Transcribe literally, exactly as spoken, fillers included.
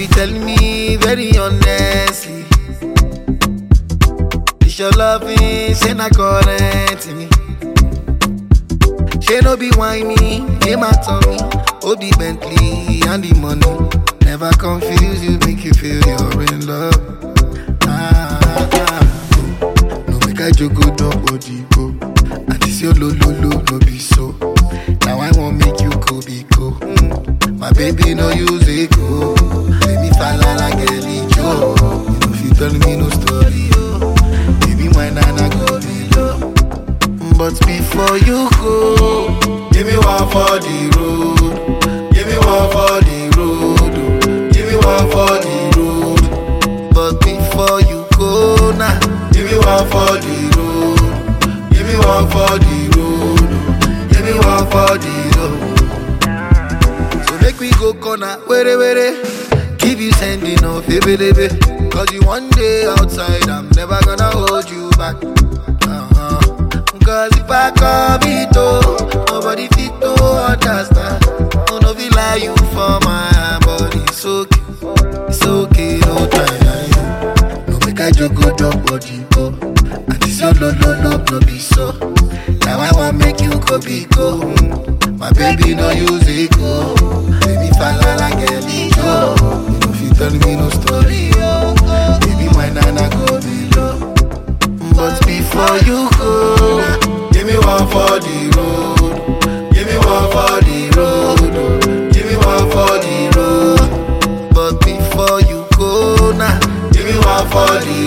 Baby, tell me very honestly, is your loving, say not current me. She no be whiny, name my tummy. Oh, the Bentley and the money never confuse you, make you feel you're in love. Ah, ah, ah. No make I joke, go nobody go. And this your lo lo lo no be so. Now I won't make you go be go. Mm. My baby no use it go. Let me fall like a Joe. You know if you tell me no story, oh. Baby my nana go below. But before you go, give me one for the road. Give me one for the road. Give me one for the road. But before you go now, give me one for the road. Give me one for the road. Give me one for the road. So make we go corner, were were. Keep you sending off, baby, baby. Cause you one day outside, I'm never gonna hold you back. Uh-huh. Cause if I come it oh, nobody fit to understand. Oh, no, we lie you for my body. It's okay, it's okay, no time. No make I joke, go drop body, go. And this your no, no, no, no be so. Now I want make you go be go. Mm. My baby no use it go. Baby fall like a Joe. You know if you tell me no story, oh. Baby my nana go below. But before you go, give me one for the road. Give me one for the road. Give me one for the road. But before you go now, give me one for the